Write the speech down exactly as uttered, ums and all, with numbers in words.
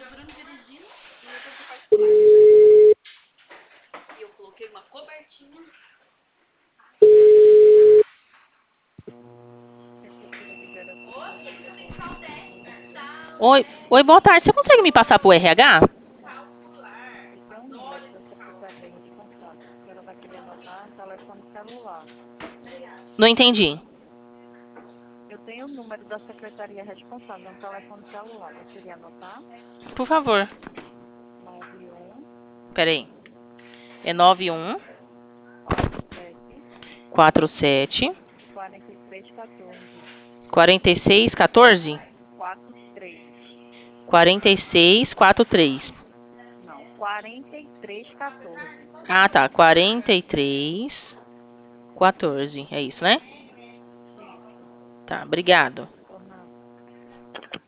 E eu coloquei uma cobertinha. Oi, oi, boa tarde. Você consegue me passar pro R H? Tem um número da secretaria responsável. A senhora vai querer anotar no telefone celular. Não entendi. Eu tenho o número da secretaria responsável no telefone celular. Vai querer anotar? Por favor. nove um Peraí. É nove um quatro quatro sete sete quatro três um quatro. quatro seis um quatro. quatro três. quarenta e seis quarenta e três. Não, quarenta e três quatorze. Ah, tá. quarenta e três quatorze. É isso, né? Isso. Tá, obrigado. Por nada.